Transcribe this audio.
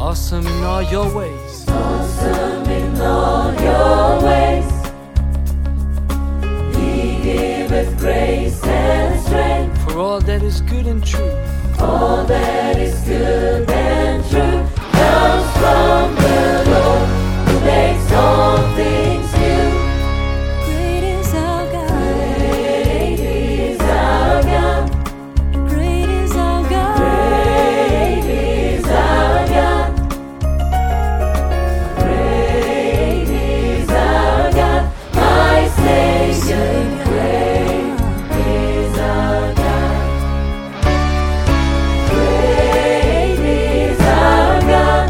awesome in all your ways. Awesome in all your ways. He giveth grace and strength For all that is good and true. all that is good and true.